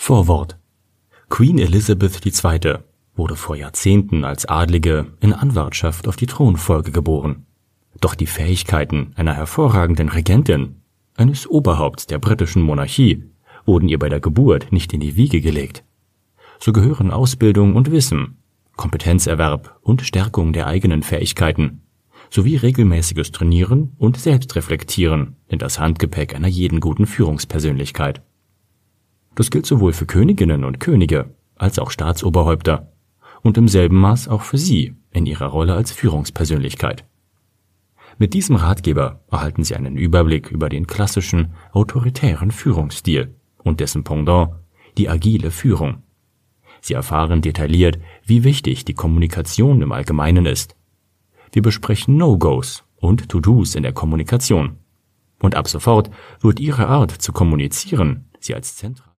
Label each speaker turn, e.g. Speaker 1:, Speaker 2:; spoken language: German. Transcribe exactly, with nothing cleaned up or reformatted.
Speaker 1: Vorwort: Queen Elizabeth die Zweite wurde vor Jahrzehnten als Adlige in Anwartschaft auf die Thronfolge geboren. Doch die Fähigkeiten einer hervorragenden Regentin, eines Oberhaupts der britischen Monarchie, wurden ihr bei der Geburt nicht in die Wiege gelegt. So gehören Ausbildung und Wissen, Kompetenzerwerb und Stärkung der eigenen Fähigkeiten sowie regelmäßiges Trainieren und Selbstreflektieren in das Handgepäck einer jeden guten Führungspersönlichkeit. Das gilt sowohl für Königinnen und Könige als auch Staatsoberhäupter und im selben Maß auch für Sie in Ihrer Rolle als Führungspersönlichkeit. Mit diesem Ratgeber erhalten Sie einen Überblick über den klassischen, autoritären Führungsstil und dessen Pendant, die agile Führung. Sie erfahren detailliert, wie wichtig die Kommunikation im Allgemeinen ist. Wir besprechen No-Gos und To-Dos in der Kommunikation. Und ab sofort wird Ihre Art zu kommunizieren Sie als zentral